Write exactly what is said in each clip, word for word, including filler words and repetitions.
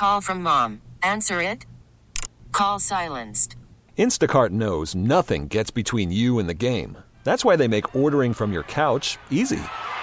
Call from mom. Answer it. Call silenced. Instacart knows nothing gets between you and the game. That's why they make ordering from your couch easy.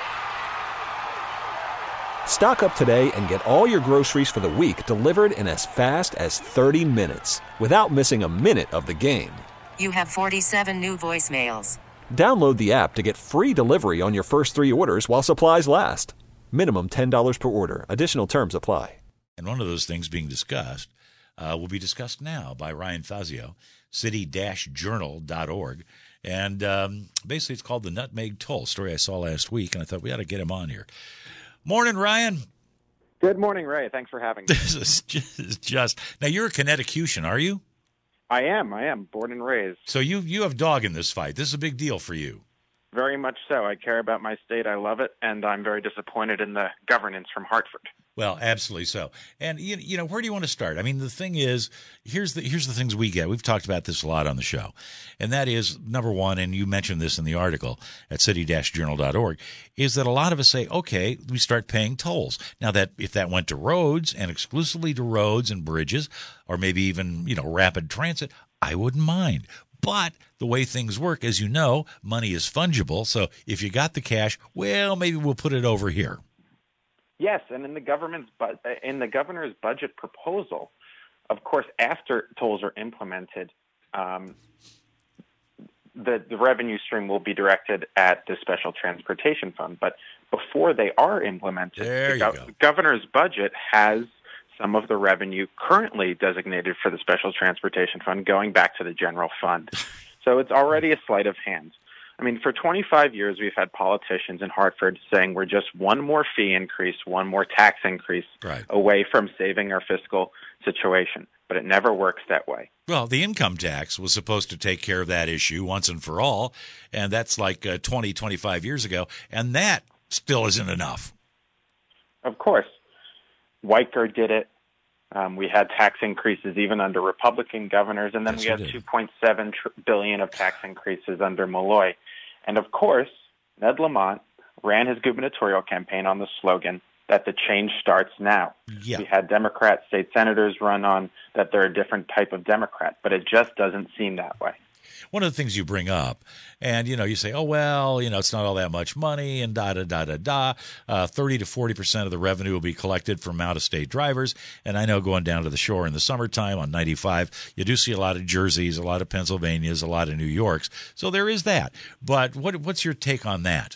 Stock up today and get all your groceries for the week delivered in as fast as thirty minutes without missing a minute of the game. You have forty-seven new voicemails. Download the app to get free delivery on your first three orders while supplies last. Minimum ten dollars per order. Additional terms apply. And one of those things being discussed uh, will be discussed now by Ryan Fazio, city dash journal dot org. And um, basically it's called the Nutmeg Toll, story I saw last week, and I thought we ought to get him on here. Morning, Ryan. Good morning, Ray. Thanks for having me. This is just, just now you're a Connecticutian, are you? I am. I am born and raised. So you you have dog in this fight. This is a big deal for you. Very much so. I care about my state. I love it, and I'm very disappointed in the governance from Hartford. Well, absolutely so. And you, you know, where do you want to start? I mean, the thing is, here's the here's the things we get. We've talked about this a lot on the show, and that is number one. And you mentioned this in the article at city dash journal dot org, is that a lot of us say, okay, we start paying tolls now. That if that went to roads and exclusively to roads and bridges, or maybe even you know rapid transit, I wouldn't mind. But the way things work, as you know, money is fungible. So if you got the cash, well, maybe we'll put it over here. Yes, and in the government's bu- in the governor's budget proposal, of course, after tolls are implemented, um, the the revenue stream will be directed at the Special Transportation Fund. But before they are implemented, there the, you go- go. the governor's budget has some of the revenue currently designated for the Special Transportation Fund going back to the general fund. So it's already a sleight of hand. I mean, for twenty-five years, we've had politicians in Hartford saying we're just one more fee increase, one more tax increase right. away from saving our fiscal situation. But it never works that way. Well, the income tax was supposed to take care of that issue once and for all, and that's like uh, twenty, twenty-five years ago, and that still isn't enough. Of course. Weicker did it. Um, we had tax increases even under Republican governors, and then yes, we had two point seven billion dollars of tax increases under Malloy. And of course, Ned Lamont ran his gubernatorial campaign on the slogan that the change starts now. Yeah. We had Democrat state senators run on that they're a different type of Democrat, but it just doesn't seem that way. One of the things you bring up, and, you know, you say, oh, well, you know, it's not all that much money and da, da, da, da, da. Uh, thirty to forty percent of the revenue will be collected from out-of-state drivers. And I know going down to the shore in the summertime on ninety-five, you do see a lot of Jerseys, a lot of Pennsylvanias, a lot of New Yorks. So there is that. But what what's your take on that?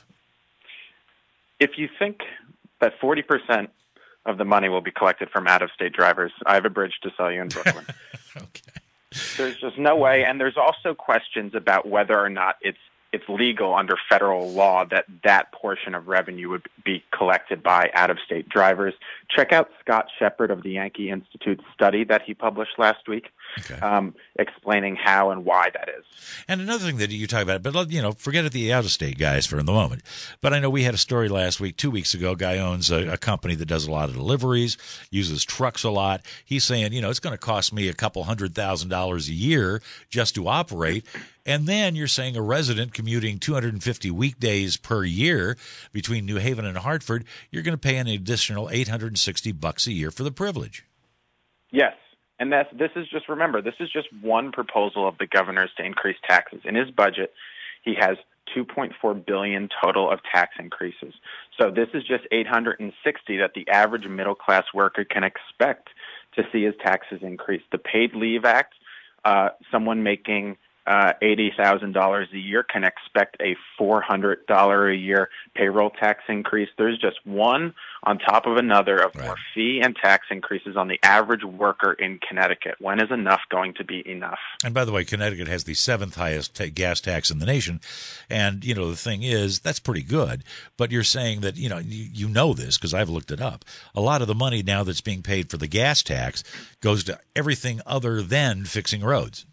If you think that forty percent of the money will be collected from out-of-state drivers, I have a bridge to sell you in Brooklyn. Okay. There's just no way, and there's also questions about whether or not it's it's legal under federal law that that portion of revenue would be collected by out-of-state drivers. Check out Scott Shepard of the Yankee Institute's study that he published last week, okay. um, explaining how and why that is. And another thing that you talk about, but, you know, forget the out-of-state guys for the moment. But I know we had a story last week, two weeks ago, a guy owns a, a company that does a lot of deliveries, uses trucks a lot. He's saying, you know, it's going to cost me a couple hundred thousand dollars a year just to operate. And then you're saying a resident commuting two hundred fifty weekdays per year between New Haven and Hartford, you're going to pay an additional eight hundred sixty bucks a year for the privilege. Yes. And that's, this is just, remember, this is just one proposal of the governor's to increase taxes. In his budget, he has two point four billion dollars total of tax increases. So this is just eight hundred sixty that the average middle-class worker can expect to see his taxes increase. The Paid Leave Act, uh, someone making uh, eighty thousand dollars a year can expect a four hundred dollars a year payroll tax increase. There's just one on top of another of right. more fee and tax increases on the average worker in Connecticut. When is enough going to be enough? And by the way, Connecticut has the seventh highest ta- gas tax in the nation. And, you know, the thing is, that's pretty good. But you're saying that, you know, you, you know this because I've looked it up. A lot of the money now that's being paid for the gas tax goes to everything other than fixing roads.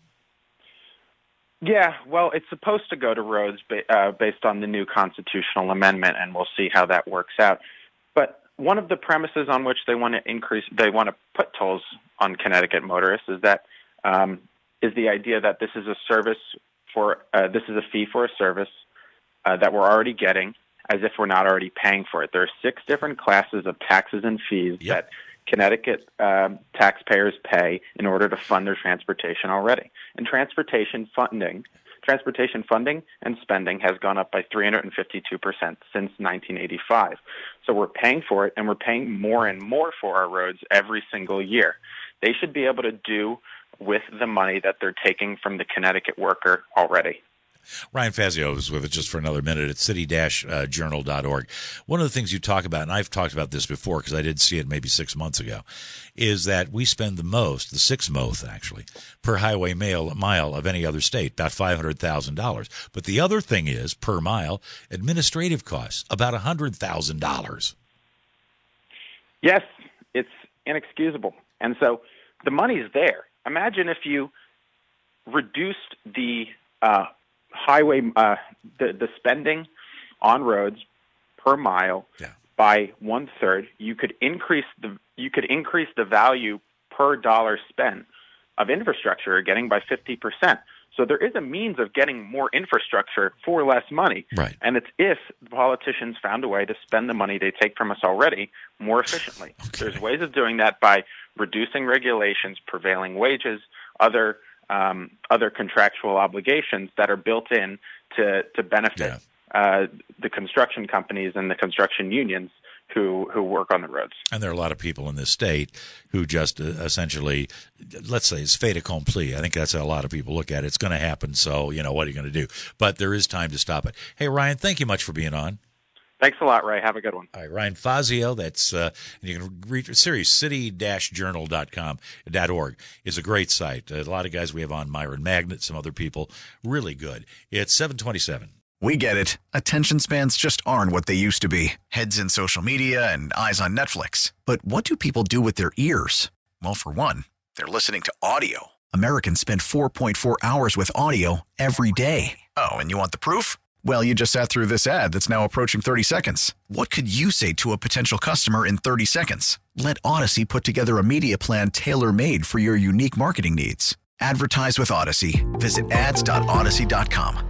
Yeah, well, it's supposed to go to roads ba- uh, based on the new constitutional amendment, and we'll see how that works out. But one of the premises on which they want to increase, they want to put tolls on Connecticut motorists is that um, is the idea that this is a service for uh, this is a fee for a service uh, that we're already getting, as if we're not already paying for it. There are six different classes of taxes and fees yep. that Connecticut uh, taxpayers pay in order to fund their transportation already. And transportation funding, transportation funding and spending has gone up by three hundred fifty-two percent since nineteen eighty-five. So we're paying for it, and we're paying more and more for our roads every single year. They should be able to do with the money that they're taking from the Connecticut worker already. Ryan Fazio is with us just for another minute at city dash journal dot org. One of the things you talk about, and I've talked about this before because I did see it maybe six months ago, is that we spend the most, the sixth most actually, per highway mile, mile of any other state, about five hundred thousand dollars. But the other thing is, per mile, administrative costs, about one hundred thousand dollars. Yes, it's inexcusable. And so the money's there. Imagine if you reduced the uh, highway, uh, the, the spending on roads per mile yeah. by one third. You could increase the you could increase the value per dollar spent of infrastructure getting by fifty percent. So there is a means of getting more infrastructure for less money. Right. And it's if the politicians found a way to spend the money they take from us already more efficiently. Okay. There's ways of doing that by reducing regulations, prevailing wages, other um, other contractual obligations that are built in to, to benefit yeah. uh, the construction companies and the construction unions who who work on the roads. And there are a lot of people in this state who just uh, essentially, let's say it's fait accompli. I think that's how a lot of people look at it. It's going to happen, so, you know, what are you going to do? But there is time to stop it. Hey, Ryan, thank you much for being on. Thanks a lot, Ray. Have a good one. All right, Ryan Fazio, that's, uh, you can read series, city dash journal dot com, .org is a great site. A lot of guys we have on, Myron Magnet, some other people, really good. It's seven twenty-seven. We get it. Attention spans just aren't what they used to be. Heads in social media and eyes on Netflix. But what do people do with their ears? Well, for one, they're listening to audio. Americans spend four point four hours with audio every day. Oh, and you want the proof? Well, you just sat through this ad that's now approaching thirty seconds. What could you say to a potential customer in thirty seconds? Let Odyssey put together a media plan tailor-made for your unique marketing needs. Advertise with Odyssey. Visit ads dot odyssey dot com.